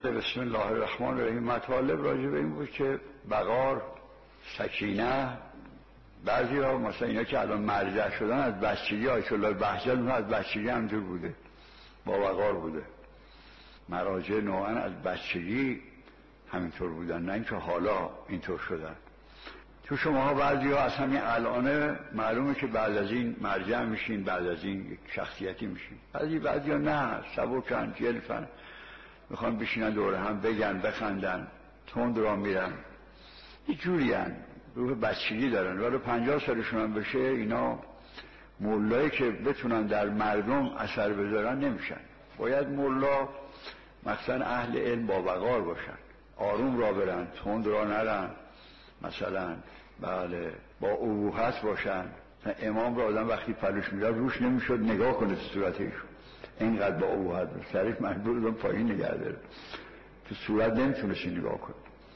بسم الله الرحمن الرحیم مطالب راجع به این بود که وقار، سکینه، بعضی ها مثلا اینا که الان مرجع شدن از بچگی آیت الله بهجت از بچگی همجور بوده، با وقار بوده. مراجع نوعا از بچگی همینطور بودن، نه اینکه حالا اینطور شدن. تو شماها بعضی ها از همین الان معلومه که بعد از این مرجع میشین، بعد از این یک شخصیتی میشین. بعضی ها نه، سبکن، جلفن، میخوان بشینن دور هم بگن، بخندن، تند را میرن، یه جوری هن، روح بچگی دارن. ولی 50 سالشون هم بشه اینا مولایی که بتونن در مردم اثر بذارن نمیشن. باید مولا مثلا اهل علم با وقار باشن، آروم را برن، تند را نرن، مثلا بله با ابوحت باشن. امام را آدم وقتی پلوش میرفت روش نمیشد نگاه کنه تو صورتش، اینقدر با ابوحت بود، سرش مجبور بودن پایین نگه داره، تو صورت نمیتونستی نگاه کنه.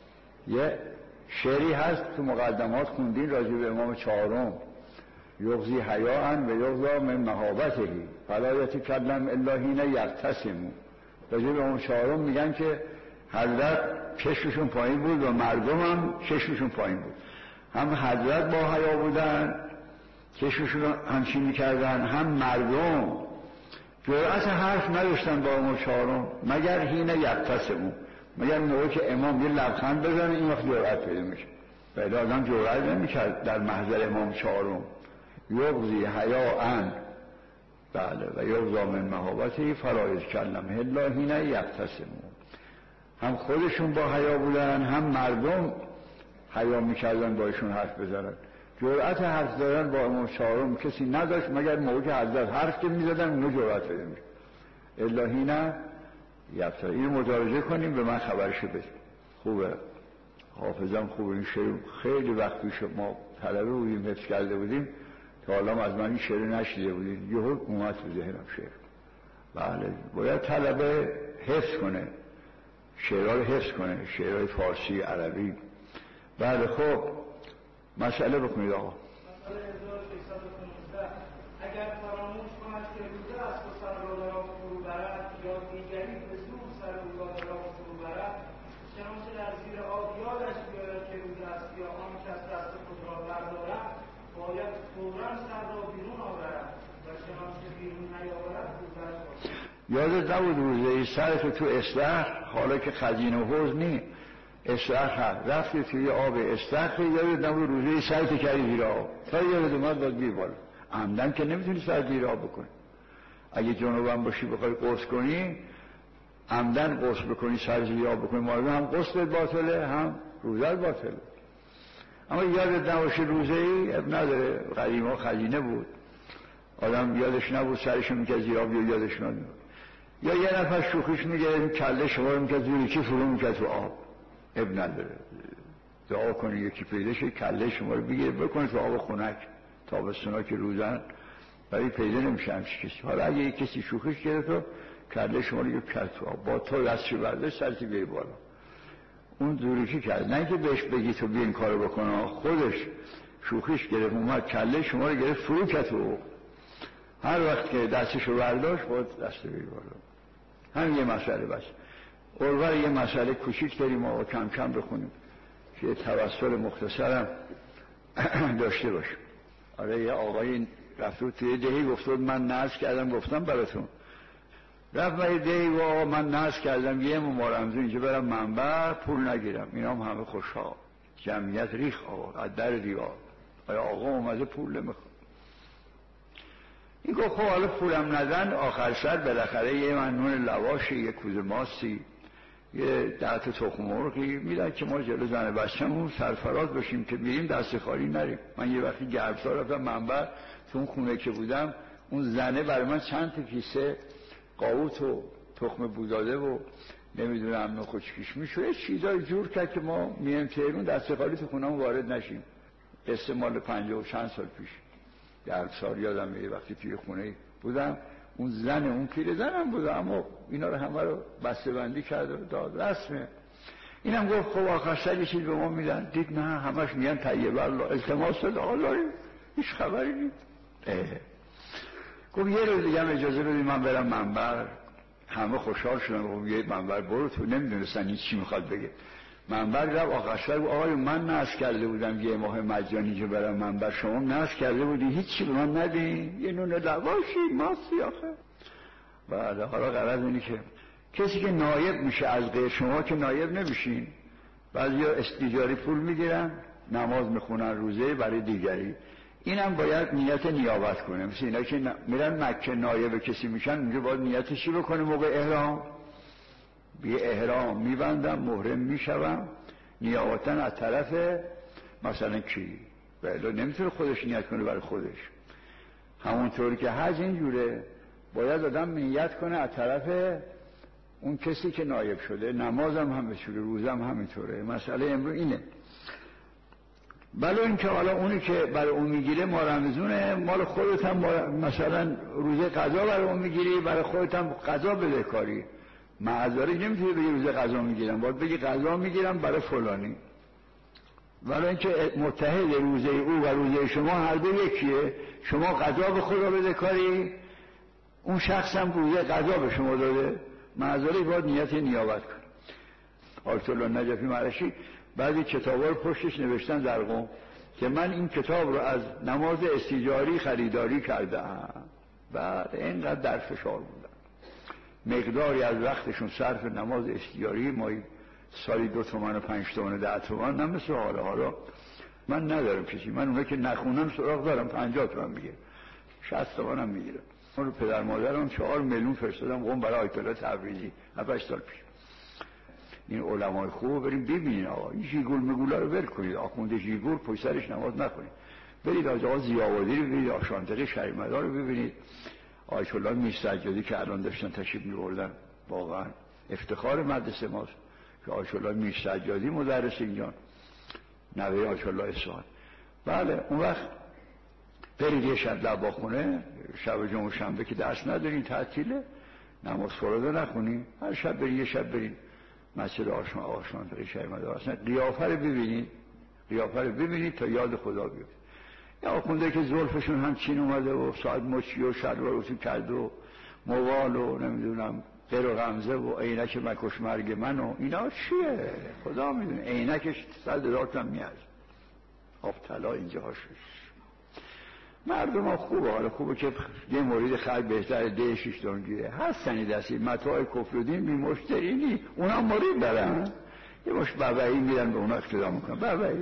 یه شعری هست تو مقدمات خوندین راجع به امام چهارم، یغزی حیاء و یغزا من مهابته فلا یتکلم الا حین یبتسم. راجع به امام چهارم میگن که حضرت چشمشون پایین بود و مردم هم چشمشون پایین بود. هم حضرت با حیا بودن، چشمشون همچین میکردن، هم مردم جرأت حرف نداشتن با امام چهارم مگر حین یبتسم، مگر موقعی که امام یه لبخند بزنه این وقت جرأت پیدا میشه. ولی آدم جرأت نمیکرد در محضر امام چهارم. یغزی حیاء بله و یغزا من مهابته فلا یتکلم الا حین یبتسم. هم خودشون با حیا بودن، هم مردم حیا میکردن با ایشون حرف بزنن. جرأت حرف زدن با امام چهارم کسی نداشت مگر موقعی که حضرت حرف که میزدن اونو جرأت پیدا میشه. الا حین یبتسم. اینو متوجه کنیم، به من خبرشو بده. خوبه، حافظم خوبه. این شعر خیلی وقت پیش ما طلبه بودیم حفظ کرده بودیم، تا حالا از من این شعر نشیده بودیم، یهو اومد تو ذهنم شعر. بله باید طلبه حفظ کنه، شعرها رو حفظ کنه، شعرهای فارسی، عربی. بله خب مسئله بکنید آقا. مسئله 1615 اگر فراموش کند که روزه است و سر را فرو برد یا دیگری به زور سر را فرو برد، چنانچه در زیر آب یادش بیاید که روزه است یا آن کس دست خود را بردارد باید فوراً سر را بیرون آورد و چنانچه بیرون نیاورد روزه‌اش باشد. یادت نبود روزه سرتو تو استخر، حالا که خزینه و حوض نی، استخر رفتی توی آب استخر، یادت نبود روزه سرت کردی زیر آب، تا یادت اومد باید بیر بالا. عمدن که نمیتونی سر زیر آب بکنی. اگه جنوبم باشی بخوای قرص کنی، عمدن قرص بکنی سر زیر آب بکنی، مارد هم قرصت باطله هم روزت باطله. اما یادت نباشه روزه ای اب نداره. قدیما خزینه بود، آدم یادش نبود سرشو میکرد زیر آب، یا یادش نبود. یا یه نفر شوخیش میگه کله شما رو میکرد زیر چی فرو میکرد تو آب، اب نداره. دعا کنی یکی پیدا شه کله شما رو بگیره بکنه تو آب خنک، تابستونا که روزن ولی پیدا نمیشه همچی کسی. حالا اگه یک کسی شوخیش کرد تو کله شما رو کرد تو آب، با تو دستشو برداشت سرتی بیاری بالا، اون زورکی کرد. نه که بهش بگی تو بیا این کارو بکنه، خودش شوخیش گرفت اومد کله شما رو گرفت فرو کرد تو. هر وقت که دستشو برداشت باید دست بیاری بالا. همین یه مسئله بس. اول یه مسئله کوچیک داریم و کم کم بخونیم که توسل مختصرم داشته باشیم. آره یه آقایی رفت توی دهی گفت من نذر کردم، گفتم براتون رفت من دهی و آقا من نذر کردم یه ممارمزون اینجا برم منبر پول نگیرم. اینا همه خوشحال، جمعیت ریخ آقا از در دیوار. آقا اومده پول نمیخواد. این گفت خب حالا پولم ندن آخر سر بالاخره یه منون لواشی، یه کوزه ماستی، یه 10 تا تخم مرغی میدن که ما جلو زن بچه‌مون سرفراز باشیم که میریم دست خالی نریم. من یه وقتی گربسار رفتم منبر، تو اون خونه که بودم اون زنه برای من چند تا کیسه قاوت و تخم بوداده و نمیدونم نخود کشمیش و چیزای جور کرد که ما میایم تهران دست خالی تو خونه‌مون وارد نشیم. استعمال 50 و چند سال پیش گربسار یادم یه وقتی توی خونه بودم، اون زن اون پیرزنم بود اما اینا رو همه رو بسته بندی کرد و داد رسمه. اینم گفت خب آخر سر یه چیز به ما میدن. دید نه همش میگن طیب الله التماس الله، هیچ خبری نیست. گفت یه روز دیگه اجازه بدید من برم منبر. همه خوشحال شدن. خب یه منبر برو، تو نمیدونستن این چی میخواد بگه. منبر رفت آقاشتر بود آقای من نصب کرده بودم یه ماه مجانی که برم منبر، شما نصب کرده بودی هیچی به من ندین، یه نون لواشی ماستی آخه. بعد حالا غرض اینه که کسی که نایب میشه از غیر شما که نایب نمیشین. بعضیا استیجاری پول میگیرن نماز میخونن روزه برای دیگری، اینم باید نیت نیابت کنه. مثل اینا که میرن مکه نایب کسی میشن، اونجا باید نیتشی بکنه موقع احرام. بی احرام میبندم محرم میشوم نیابتا از طرف مثلا کی، ولی نمیتونه خودش نیت کنه برای خودش. همونطوری که حج اینجوره، باید آدم نیت کنه از طرف اون کسی که نایب شده. نمازم همینطوره، روزم همینطوره. مسئله امروز اینه. بله اینکه حالا اونی که برای اون میگیره ما رمزونه، مال خودت هم مثلا روزه قضا برای اون میگیری، برای خودت هم قضا بده کاری. معذاری نمیتونی بگی روزه قضا میگیرم، باید بگی قضا میگیرم برای فلانی. ولی اینکه متحد روزه او و روزه شما هر دو یکیه، شما قضا به خدا بده کاری، اون شخص هم روزه قضا به شما داده، معذاری باید نیت نیابت کن. آیت الله نجفی مرشی بعضی کتابا رو پشتش نوشتن در قم که من این کتاب رو از نماز استیجاری خریداری کردم. بعد اینقدر در فشار بودن، مقداری از وقتشون صرف نماز استیجاری، مایی سالی 2 تومن و 5 تومن و 10 تومن، نه مثل حالا من ندارم کسی، من اونها که نخونم سراغ دارم 50 تومن میگیرم، 60 تومن هم میگیرم. من رو پدر مادرم 4 میلیون فرستادم قم برای آیت الله تبریزی 7 سال پیش. این علمای خوب بریم ببینید آقا این ژیگول مگولا رو ول کنید، آخوند ژیگول پشت سرش نماز نخونید. برید آقا ضیاءالدین رو ببینید، آشانتقی شریمدار رو ببینید، آیت الله میرسجادی که الان داشتن تشریف می‌بردن، واقعا افتخار مدرسه ماست که آیت الله میرسجادی مدرس اینجا، نوه آیت الله اصفهان. بله اون وقت برید یه شب لبا خونه، شب جمعه شنبه که درس ندارین تعطیله، نماز فردا نخونین، هر شب برید یه شب برید مسجد آشانتقی شریمدار، اصلا قیافه رو ببینید، قیافه رو ببینید تا یاد خدا بیاد. یا آخونده که زلفشون هم چین اومده و ساعت مچی و شلوار رسول کرد و موال و نمیدونم غیر و غمزه و عینک مکش مرگ من و اینا چیه خدا میدونه. عینکش 100,000 تومان میاد، آب طلا اینجا هاشش. مردم ها خوبه، حالا خوبه که یه مورد خرج بهتر 6 دون گیره هستنی دستی متاع کفر و دین بی مشتری نی، اونا مورد دارن، یه مش بابایی میرن به اونا اقتدا میکنن،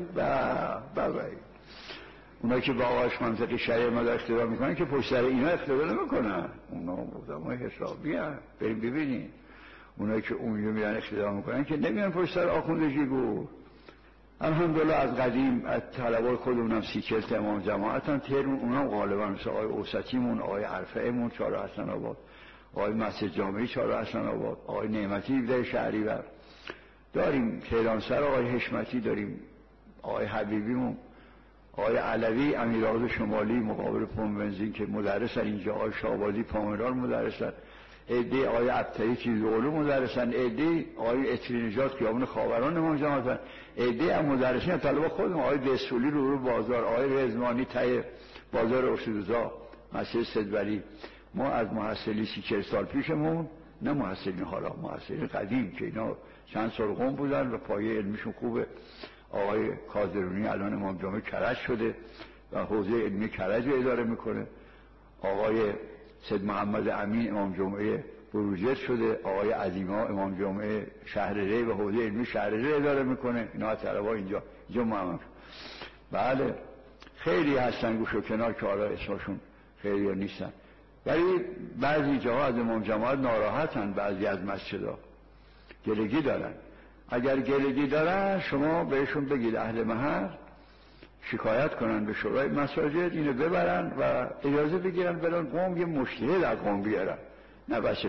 بابایی اونا که با آقاش منطقی شریع مدار اقتدا میکنن که پشت سر اینا اقتدا نمیکنن، اونا مقدمای حسابی هم بریم ببینیم. اونا که اونجا میرن اقتدا میکنن که نمیان پشت سر آخونده ژیگور. الحمدلله از قدیم از طلبای خودمونم 30-40 امام جماعتن تهرون، اونم غالبا مثل آقای اوسطیمون، آقای عرفه‌مون چهار حسن آباد، آقای مسجد جامعی چهار حسن آباد، آقای نعمتی در شهریور داریم، تهران سر آقای حشمتی داریم، آقای حبیبیمون، آقای علوی امیرآباد شمالی مقابل پمپ بنزین که مدرسن اینجا، آقای شاهبازی پامرار مدرسن، عده آقای عبتری چیزعلوم مدرسن، عده آقای اطری نژاد خیابون خاوران امام جماعتن، عده هم مدرسین طلبه خودم، آقای دستولی رو بازار، آقای رزمانی ته بازار ارشدوزا مسجد سدولی. ما از محصلی 30-40 سال پیشمون، نه محصلین حالا، محصلین قدیم که اینا چند سال قم بودن و پایه علمیشون خوبه، آقای کازرونی الان امام جامعه کرج شده و حوزه علمی کرج رو اداره میکنه، آقای سید محمد امین امام جمعه بروجرد شده، آقای عظیما امام جمعه شهر ری و حوزه علمی شهر ری اداره میکنه، اینا طلبا اینجا محمد. بله خیلی هستن گوش و کنار که حالا اسمشون خیلی ها نیستن، ولی بعضی جاها از امام جماعت ناراحتن، بعضی از مسجدها گلگی دارن. اگر گلگی دارن شما بهشون بگید اهل محل شکایت کنن به شورای مساجد، اینو ببرن و اجازه بگیرن برن قوم یه مجتهد از قوم بیارن، نه بچه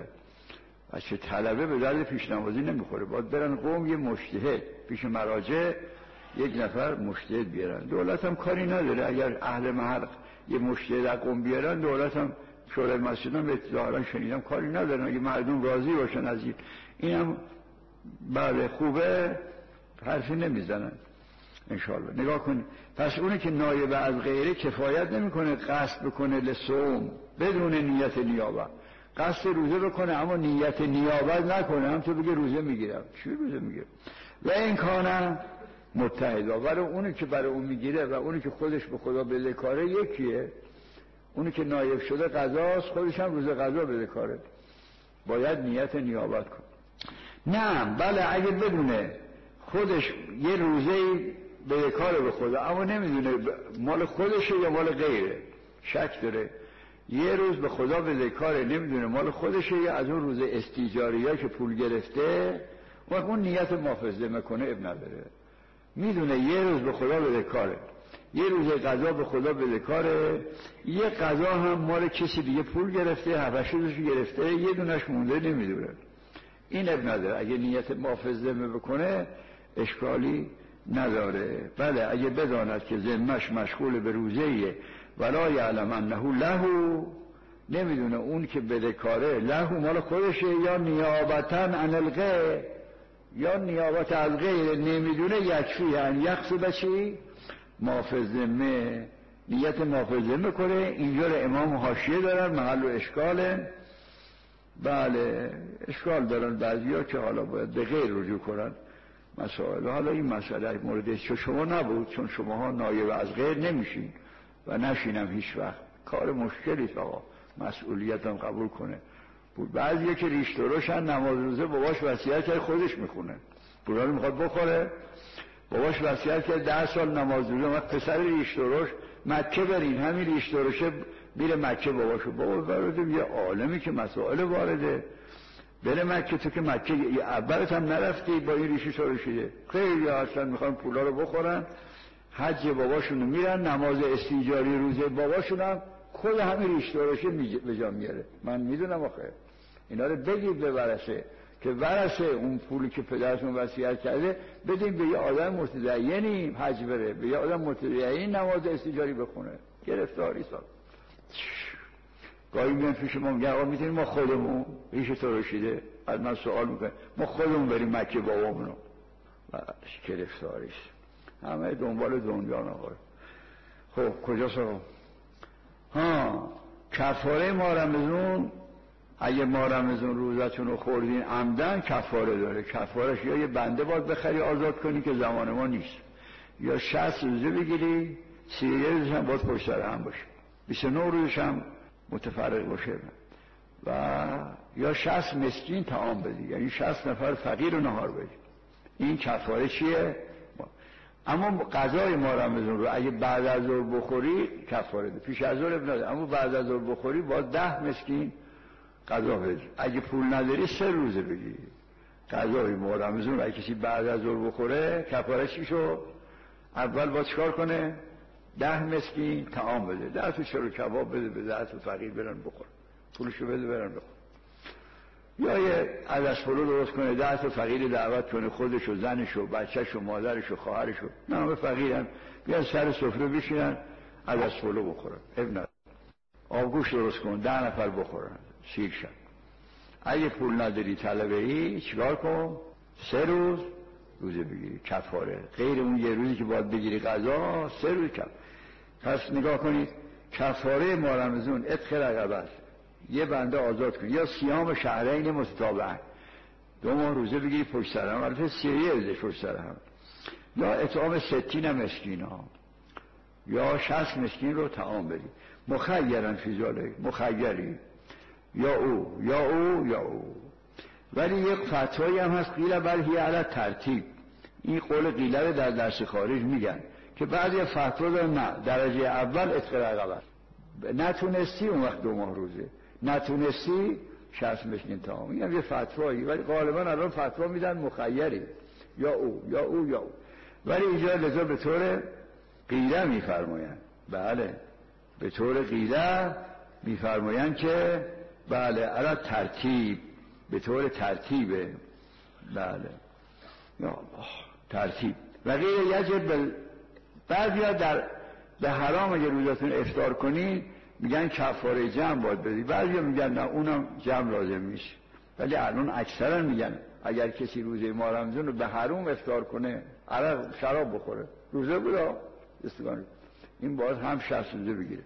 طلبه به درد پیشنمازی نمیخوره، باید برن قوم یه مجتهد پیش مراجع یک نفر مجتهد بیارن. دولت هم کاری نداره اگر اهل محل یه مجتهد از قوم بیارن، دولت هم شورای مسجد هم ظاهرا شنیدم کاری ندارن اگه مردم راضی باشن از اینم بله خوبه، حرفی نمیزنن انشاءالله. نگاه کن، پس اونی که نایب از غیره کفایت نمیکنه قصد بکنه لصوم بدون نیت نیابه، قصد روزه بکنه اما نیت نیابت نکنه، هم تو بگه روزه میگیرم. چی روزه میگیرم؟ و این کانه متحدا، برای اونی که برای اون میگیره و اونی که خودش به خدا بده کاره یکیه. اونی که نایب شده قضاست، خودش هم روزه قضا بده کاره، باید نیت نیابت کنه. نه بله، اگه بدونه خودش یه روزه به کار به خدا اما نمیدونه مال خودشه یا مال غیره، شک داره، یه روز به خدا بده کاره، نمیدونه مال خودشه یا از اون روز استیجاریه که پول گرفته، اون نیت محافظه میکنه اب نداره. میدونه یه روز به خدا بده کاره، یه روز قضا به خدا بده کاره، یه قضا هم مال کسی دیگه پول گرفته، هفتش روزش گرفته، یه دونش مونده نمیدونه، این اب نداره. اگه نیت محافظه بکنه اشکالی نداره. بله اگه بداند که ذمش مشغول به روزه‌ایه ولا یعلم انه لهو، نمیدونه اون که بده کاره لهو مال خودشه یا نیابتا عن الغیر یا نیابت از غیر، نمیدونه یکفی یعنی یقصد چی؟ محافظه نیت محافظه میکنه. اینجا رو امام حاشیه دارن، محل و اشکاله. بله اشکال دارن بعضیا که حالا باید به غیر رجوع کنن مسائل. حالا این مسئله موردش چون شما نبود، چون شماها نایب از غیر نمیشین و نشینم هیچ وقت، کار مشکلی آقا مسئولیت هم قبول کنه. بود بعضیه که ریش درشن، نماز روزه باباش وصیت کرد خودش میخونه، پولا رو میخواد بخوره، باباش وصیت کرد 10 سال نماز روزه، ما پسر ریش درش مکه برین، همین ریش درشه میره مکه، باباشو بابا وارده یه عالمی که مسائل وارده بره مکه، تو که مکه اولت هم نرفتی با این ریشی درشیده. خیلی اصلا میخوان پولا رو بخورن، حج باباشونو میرن، نماز استیجاری روزه باباشون هم خود همین ریش درشه به جا میاره. من میدونم آخه اینا رو بگید به ورثه که ورثه اون پولی که پدرتون وصیت کرده بدیم به یه آدم متدینی حج بره، به یه آدم متدینی نماز استیجاری بخونه. گرفتاری سال گاهی میان پیش ما میگن آقا میتونیم ما خودمون ریش ترشیده، از من سوال میکنه ما خودمون بریم مکه بابامونو، گرفتاریست. همه دنبال دنیا آقا. خب کجاست آقا؟ کفاره ما رمضان، اگه ما رمضان روزتون رو خوردین عمدن کفاره داره. کفارش یا یه بنده باید بخری آزاد کنی که زمان ما نیست، یا 60 روزه بگیری، 31 روزش هم باید پشت سر هم باشه، 29 روزش هم متفرق باشه، و یا 60 مسکین طعام بدی، یعنی 60 نفر فقیر و نهار بدی. این کفاره چیه؟ اما غذای ما رمضان رو اگه بعد از ظهر بخوری کفاره ده، پیش از ظهر ابناده، اما بعد از ظهر بخوری باید 10 مسکین غذا بدی. اگه پول نداری 3 روزه بگی. غذای ما رمضان رو اگه کسی بعد از ظهر بخوره کفاره چی شو؟ اول باید چکار کنه؟ 10 مسکین طعام بده، 10 تا چلو کباب بده به 10 تا فقیر برن بخور، پولشو بده برن بخور. یا یه عدس پلو درست کنه، 10 تا فقیر دعوت کنه، خودش و زنش و بچه‌ش و مادرش و خواهرش و همه فقیرن، بیان سر سفره بشینن عدس پلو بخورن. ابن آبگوش درست کن 10 نفر بخورن سیر شن. اگه پول نداری طلبه ای چیکار کن؟ 3 روز روزه بگیری کفاره، غیر اون یه روزی که باید بگیری غذا 3 روز کفاره. پس نگاه کنید کفاره ما رمضان عتق رقبه است، یه بنده آزاد کنی، یا صیام شهرین متتابعین 2 ماه روزه بگیری پشت سر هم، البته 31 روزه پشت سر هم، یا اطعام 60 مسکین ها، یا 60 مسکین رو طعام بدی. مخیرن فی ذالک، مخیری یا او یا او یا او. ولی یک فتوایی هم هست قیل بل هی علی ترتیب، این قول قیله در درس خارج میگن که بعضی فتوا دارن نه درجه اول عتق رقبه، نتونستی اون وقت 2 ماه روزه، نتونستی 60 مسکین طعام. این هم یه فتوایی، ولی غالبا الان فتوا میدن مخیری یا او یا او یا او. ولی اینجا لذا به طور قیله میفرماین، بله به طور قیله میفرماین که بله علی ترتیب، به طور ترتیبه، بله یا الله ترتیب. و غیر یجب بعضیا در به حرام اگه روزتون افطار کنی میگن کفاره جمع باید بدی، بعضیا میگن نه اونم جمع لازم نیست. ولی الان اکثرا میگن اگر کسی روزه ماه رمضان رو به حرام افطار کنه، عرق شراب بخوره، روزه بودا استگان این باید هم 60 روزه بگیره،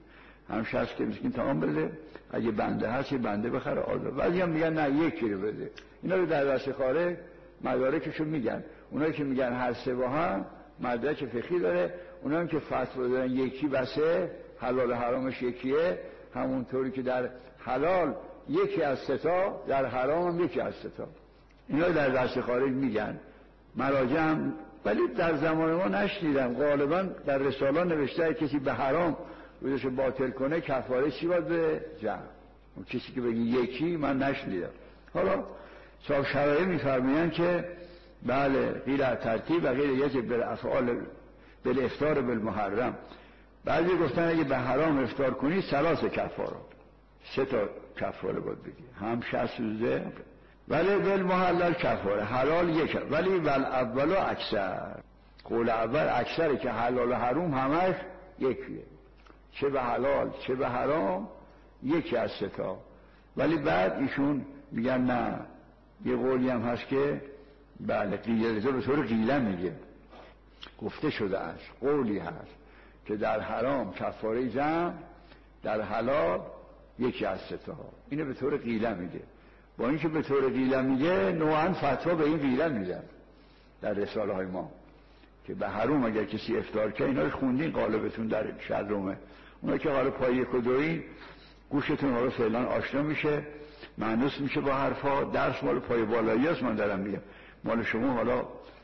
همش هست که مسکین تمام بده، اگه بنده هست یه بنده بخره آزاد. بعضی هم میگن نه یکی رو بده. اینا رو در دست خارج مدارکشو میگن. اونایی که میگن هر سه با هم مدرک فقهی داره، اونایی که فتوا دارن یکی بسه، حلال و حرامش یکیه، همونطوری که در حلال یکی از سه تا، در حرام هم یکی از سه تا. اینا در دست خارج میگن. مراجع هم ولی در زمان ما نشنیدم. غالبا در رساله نوشته کسی به حرام روزش باطل کنه کفاره چی باید به جمع. اون کسی که بگی یکی من نشنیدم. حالا صاحب شرایع میفرمایند که بله غیر ترتیب و غیر یجب بالافعال بالافطار بالمحرم. بعضی گفتن اگه به حرام افطار کنی 3 کفاره، 3 کفاره باید بگی، هم 60 روزه ولی بالمحلل کفاره، حلال یک، ولی ول اول و اکثر، قول اول اکثره که حلال و حرام همش یکیه، چه به حلال چه به حرام یکی از 3 تا. ولی بعد ایشون میگن نه، یه قولی هم هست که بله قیله به طور قیله میگه، گفته شده است، قولی هست که در حرام کفاره جمع، در حلال یکی از 3 تا. اینو به طور قیله میگه. با اینکه به طور قیله میگه نوعا فتوا به این قیله میدن در رساله های ما که به حرام اگر کسی افطار کنه، اینا رو خوندین غالبتون در شرمه، اونا که حالا پای 1 و 2 گوشتون حالا فعلا آشنا میشه، معنوس میشه با حرفا. درس مال پای بالایی است، من دارم میگم مال شما حالا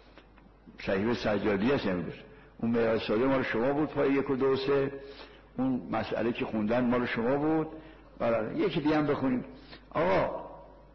صحیفه سجادی است امروز، اون معراج ساده مال شما بود پای 1 و 2 و 3، اون مسئله که خوندن مال شما بود. برای یکی دیگه هم بخونیم. آقا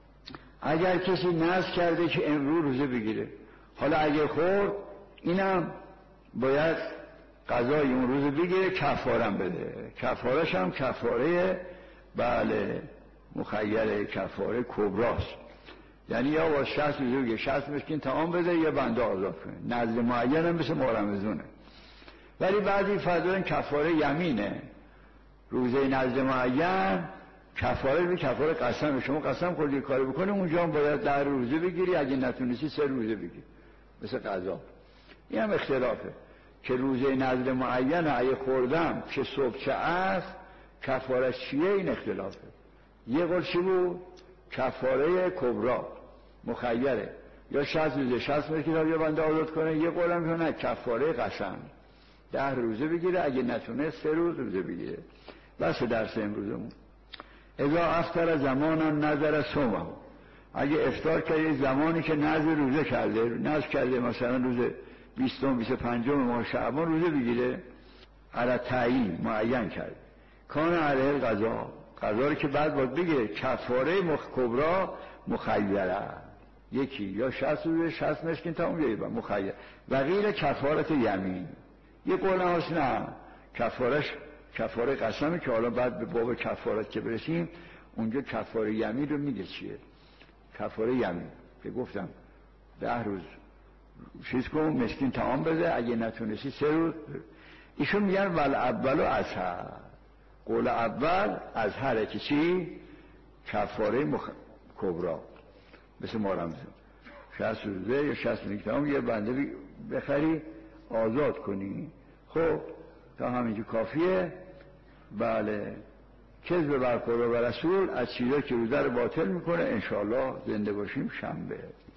اگر کسی نذر کرده که امروز روزه بگیره، حالا اگر خورد اینم باید قضای اون روزه بگیره، کفارم بده. کفارش هم کفاره بله مخیر کفاره کبراست، یعنی یا با 60 روزه بگیره، 60 مسکین تمام بده یا بنده آزاد کنه. نذر معین هم مثل مارمزونه. ولی بعضی فرضاً کفاره یمینه، روزه نذر معین کفاره به کفاره قسم. شما قسم خوردی کاری بکنی اونجا هم باید 10 روزه بگیری، اگه نتونستی 3 روزه بگیری مثل قضا. این هم اختلافه که روزه نذر معین اگه خوردم چه صبح چه عصر کفارش چیه، این اختلافه. یه قول چی بود؟ کفاره کبرا مخیره، یا 60 روزه 60 کتاب یا بنده آزاد کنه. یه قول هم نه، کفاره قسم 10 روزه بگیره، اگه نتونه 3 روزه بگیره. بس درس امروزمون. اذا افطر زمانم نظر صومه، اگه افطار کرده زمانی که نذر روزه کرده مثلا روز 20 25 ماه شعبان روزه بگیره، علی تعیین معین کرد، کان علیه القضا، قضا رو که بعد باید بگه کفاره کبرا مخیره، یکی یا 60 روزه 60 مسکین تمام بیایید مخیر و غیر کفارت یمین. یه قول هست نه، کفارش کفاره قسمه که حالا بعد به باب کفارت که برسیم اونجا کفاره یمین رو میگه چیه. کفاره یمین که گفتم 10 روز چیز کن مسکین تمام بده، اگه نتونستی 3 روز. ایشون میگن ول اول و ازهر، قول اول ازهره که چی؟ کفاره کبرا مثل ما رمزون 60 روزه یا 60 مسکین تمام یه بنده بخری آزاد کنی. خب تا همینجا کافیه. بله کذب بر خدا و رسول از چیزا که روزه رو باطل میکنه. انشاءالله زنده باشیم شنبه،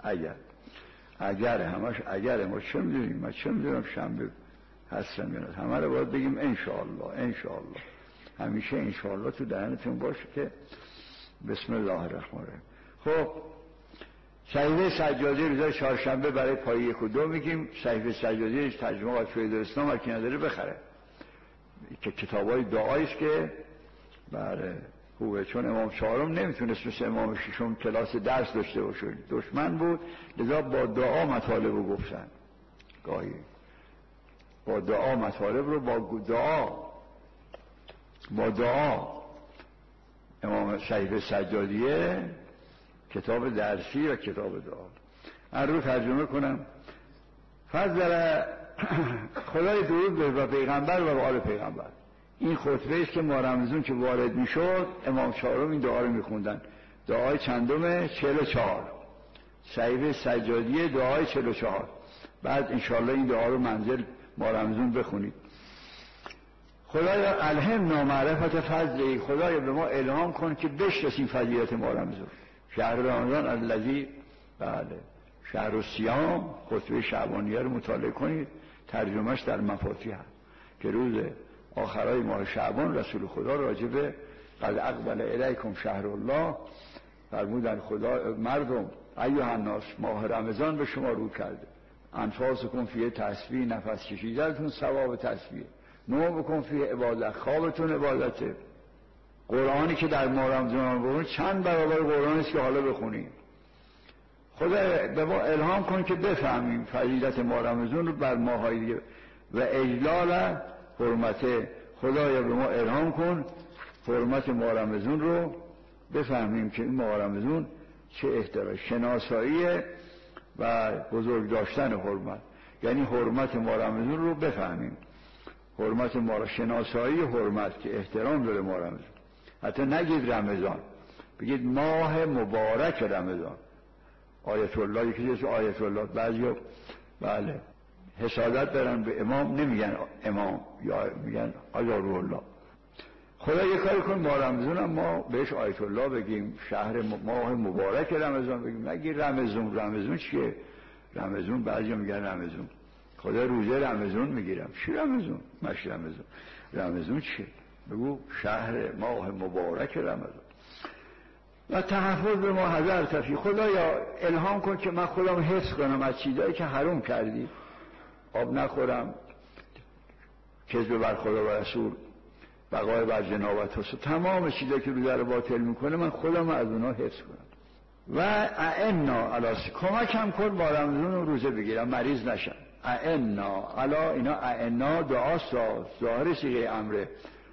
اگر همش اگر ما چه میدونیم، ما چه میدونم شنبه هستم یا نه، همه رو باید بگیم انشاءالله. همیشه انشاءالله تو دهنتون باشه که بسم الله الرحمن الرحیم. خب صحیفه سجادی روزای چهارشنبه برای پای 1 و 2 میگیم. صحیفه سجادی ترجمه از فیض الاسلام هر کی نداره بخره، که کتابای دعایی است که بله خوبه، چون امام 4 نمیتونست مثل امام 6 کلاس درس داشته باشه، دشمن بود، لذا با دعا مطالب رو گفتن. گاهی با دعا مطالب رو با دعا امام صحیفه سجادیه کتاب درسی و کتاب دعا. من رو ترجمه کنم. فضل خدای درود به پیغمبر و به آل پیغمبر. این خطبه است که ماه رمضان که وارد میشد امام 4 این دعا رو میخوندن. دعای چندمه؟ 44. صحیفه سجادیه دعای 44. بعد انشاءالله این دعا رو منزل ماه رمضان بخونید. خدایا الهمنا معرفت فضلی، خدایا به ما الهام کن که بشناسیم فضیلت ماه رمضان. شهر رمضان الذی، بله، شهر الصیام، خطبه شعبانیه رو مطالعه کنید، ترجمهش در مفاتیح هست که روز آخرای ماه شعبان رسول خدا راجع به قد اقبل الیکم شهر الله فرمودن خدا مردم ایها الناس ماه رمضان به شما رو کرده، انفاسکم فیه تسبیح، نفس کشیدنتون ثواب تسبیح، نومکم فیه عبادت، خوابتون عبادته. قرآنی که در ماه رمضان بخونید چند برابر قرآنی است که حالا بخونیم. خدا به ما الهام کن که بفهمیم فضیلت ماه رمضان رو بر ماهای دیگه و اجلال حرمت. خدایا به ما الهام کن حرمت ماه رمضان رو بفهمیم که این ماه رمضان چه احترام، شناسایی و بزرگ داشتن حرمت، یعنی حرمت ماه رمضان رو بفهمیم. حرمت ماه، شناسایی حرمت که احترام داره ماه رمضان. حتی نگید رمضان، بگید ماه مبارک رمضان. آیت الله، یکی از آیت الله، بعضیا بله حسادت دارن به امام، نمیگن امام یا میگن آیا روح الله. خدا یک کاری کن ماه رمضان هم ما بهش آیت الله بگیم، شهر ماه مبارک رمضان بگیم، نگید رمضان. رمضان چیه؟ رمضان بعضیا میگن رمضان، خدا روزه رمضان میگیرم. چی رمضان؟ مش رمضان. رمضان چیه؟ بگو شهر ماه مبارک رمضان. و تحفظ به ما حذر تفی، خدایا الهام کن که من خودم حفظ کنم از چیزایی که حرام کردی، آب نخورم، کذب بر خدا و رسول، بقای بر جنابت حسن، تمام چیزایی که روزه رو باطل میکنه من خودم از اونا حفظ کنم. و اعنا علی، کمکم کن با رمضان و روزه بگیرم، مریض نشم. اعنا علی، اینا اعنا دعاست، ظاهر صیغه امره.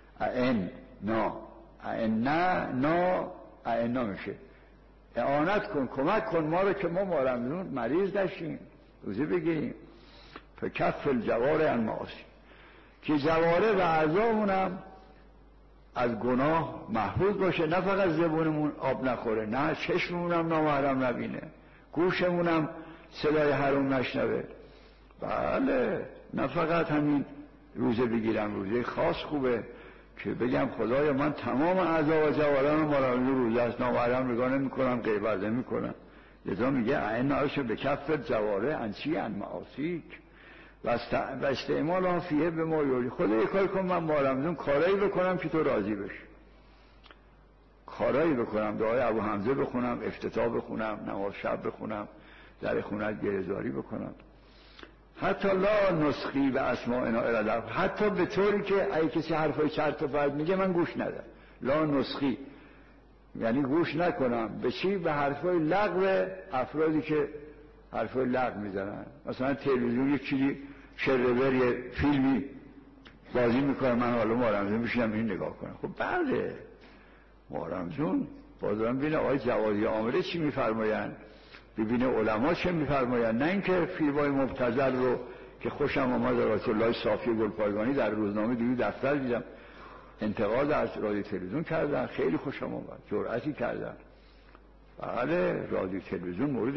اعنا میشه اعانت کن، کمک کن ما رو که ما رمضان مریض نشیم، روزه بگیریم. فکف الجوارح عن المعاصی، که جوارح و اعضامونم از گناه محفوظ باشه، نه فقط زبونمون آب نخوره، نه چشممونم نامحرم نبینه، گوشمونم صدای حرام نشنوه. بله، نه فقط همین روزه بگیرم، روزه خاص خوبه که بگم خدایا من تمام اعضا و جوارحم مراقب روزه است، نامحرم نگاه نمی‌کنم، غیبت نمی‌کنم. لذا میگه عین عاشق به کف جوارح انچی ان معاصیک و استعمال آن فیه به ما یوری. خدا یک کار کن من با رمضان کارایی بکنم که تو راضی بشی، کارایی بکنم، دعای ابو حمزه بخونم، افتتاح بخونم، نماز شب بخونم، در خونت گره‌زاری بکنم. حتی لا نسخی به اسماءنا الا، حتی به طوری که اگه کسی حرفای چرت و پرت میگه من گوش ندم. لا نسخی یعنی گوش نکنم به چی؟ به حرفای لغو افرادی که حرفای لغو میزنن. مثلا تلویزیون یک چیزی شرور، یه فیلمی بازی میکنه، من حالا ماه رمضان میشینم این نگاه کنم. خب بله، ماه رمضان بازم ببینه آقای جوادی عامله چی میفرمایند، ببینه علما چه میفرمایند، نه اینکه فیلمای مبتذل رو که خوشم آمد رسول الله صافی گلپایگانی در روزنامه دیگه دفتر دیدم انتقاد از رادیو تلویزیون کردن، خیلی خوشم آمد، جرأتی کردن. بله، رادیو تلویزیون مورد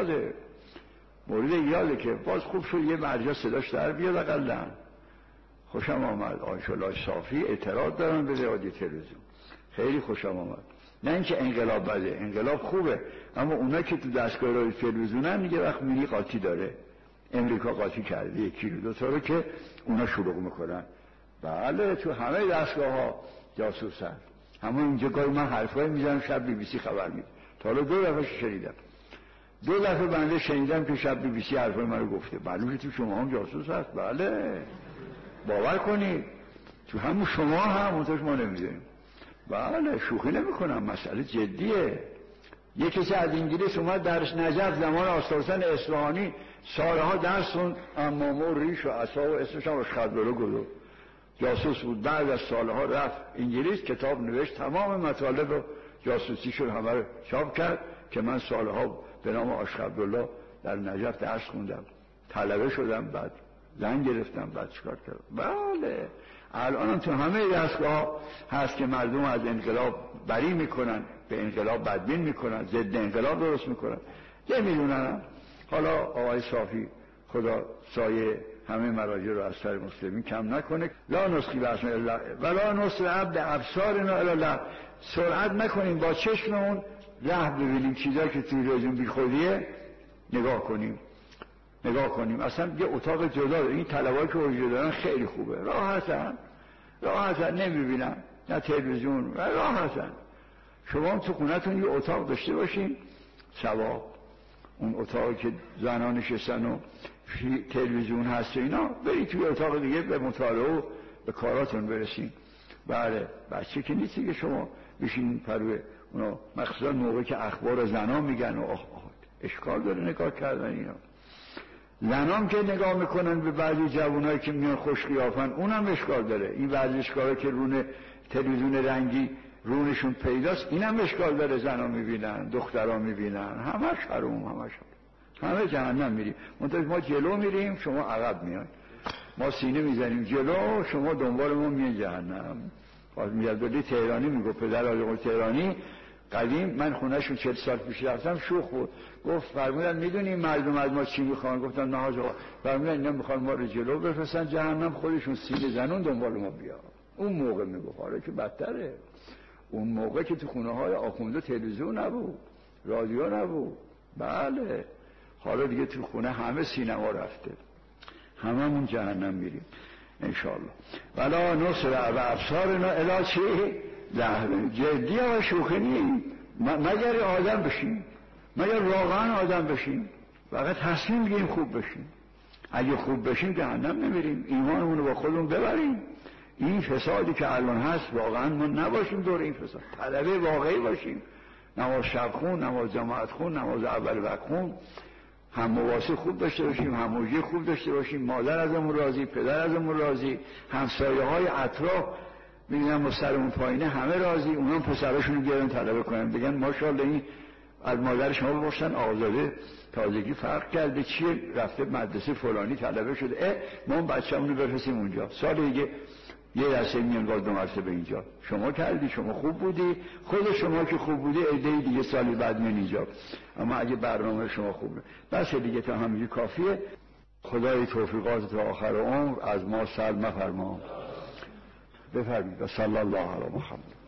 ایراده که باز خوب شد یه مرجع صداش در بیاد اقلا. خوشم آمد آیت الله صافی اعتراض دارن به رادیو تلویزیون، خیلی خوشم آمد. نه اینکه انقلاب بده، انقلاب خوبه، اما اونا که تو دستگاه رادیو تلویزیونن دیگه وقت مینی قاطی داره، امریکا قاطی کرده 1 کیلو 2 تا رو که اونا شروع میکنن. بله، تو همه دستگاه ها جاسوس هست. همون اینجا گاهی من حرفایی میزنم شب BBC خبر میده، تا حالا 2 دفعه شنیدم، 2 دفعه بنده شنیدم که شب BBC حرفای منو گفته. معلومه تو شما هم جاسوس هست. بله، باور کنید تو همون شما هم منتش ما نمیدونیم. بله، شوخی نمی کنم، مسئله جدیه. یک کسی از انگلیس اومد در نجف زمان آستانسن اصفهانی سالها درس خوند، امامه و ریش و عصا و اسمش هم اشخدبرو گذاشت، جاسوس بود. بعد از سالها رفت انگلیس، کتاب نوشت، تمام مطالب رو جاسوسی شد، همه رو چاپ کرد که من سالها به نام اشخدبرو در نجف درس خوندم، طلبه شدم، بعد زن گرفتم، بعد چیکار کردم. بله، الان تو همه دستگاه هست که مردم از انقلاب بری میکنن، به انقلاب بدبین میکنن، ضد انقلاب درست میکنن. یه میدونن. حالا آقای صافی خدا سایه همه مراجع رو از سر مسلمین کم نکنه. لا نسخی باسم الله ولا نسخ عبد ابصارنا الا الله. سرعت نکنیم با چشممون راه ببینیم چیزایی که توی روزون بیخودیه نگاه کنیم. اصلا یه اتاق جدا، این طلبایی که وجود دارن خیلی خوبه، راحتن نمیبینن، نه تلویزیون، راحتن. شما هم تو خونتون یه اتاق داشته باشین ثواب، اون اتاقی که زنان نشستن و تلویزیون هست و اینا، برید توی اتاق دیگه به مطالعه و به کاراتون برسین. بله بچه که نیستی که شما بشین پروه اونا، مخصوصا موقعی که اخبار زنان میگن و اشکال داره نگاه کردن اینا. زنان که نگاه میکنن به بعضی جوانایی که میان خوش قیافن، اونم اشکال داره. این ورزشکارا که رون تلویزیون رنگی رونشون پیداست، اینم اشکال داره. زنا میبینن، دخترا میبینن، همش حروم، همه جهنم میریم. ما جلو میریم، شما عقب میاین. ما سینه میزنیم جلو، شما دنبال ما میان جهنم. میاد تهرانی میگه، پدر آقای تهرانی قدیم، من خونهشون 40 سال پیش رفتم، شوخ بود، گفت فرمودن میدونی مردم از ما چی میخوان؟ گفتم نه آقا. فرمودن اینا میخوان ما رو جلو بفرستن جهنم، خودشون سینه زنون دنبال ما بیا. اون موقع میگفت، حالا که بدتره. اون موقع که تو خونه های آخونده تلویزیون نبود، رادیو نبود. بله حالا دیگه تو خونه همه سینما رفته، هممون جهنم میریم انشاءالله. ولا نصر و ابصارنا الا چی؟ جدی و شوخی نیم. مگر آدم بشیم، مگر واقعا آدم بشیم، فقط تصمیم بگیریم خوب بشیم. اگه خوب بشیم جهنم نمیریم، ایمانمون رو با خودمون ببریم. این فسادی که الان هست واقعا ما نباشیم دور این فساد، طلبه واقعی باشیم. نماز شب خون، نماز جماعت خون، نماز اول وقت خون، هم مواسی خوب داشته باشیم، هم موجی خوب داشته باشیم، مادر ازمون راضی، پدر ازمون راضی، همسایه های اطراف میبینن ما سرمون پایینه همه راضی، اونا پسراشون رو بیارن طلبه کنن، بگن ماشاءالله این از مادر شما بپرسن آزاده تازگی فرق کرده چیه، رفته مدرسه فلانی طلبه شده، ما اون بچه‌مون رو بفرستیم اونجا، سال دیگه یه دسته میان باز 2 مرتبه اینجا. شما کردی، شما خوب بودی، خود شما که خوب بودی عده‌ای دیگه سالی بعد میان اینجا. اما اگه برنامه شما خوبه بس دیگه تا همینجوری کافیه. خدای توفیقات تا آخر عمر از ما سلب مفرما. بفرمایید. صلی الله علی محمد.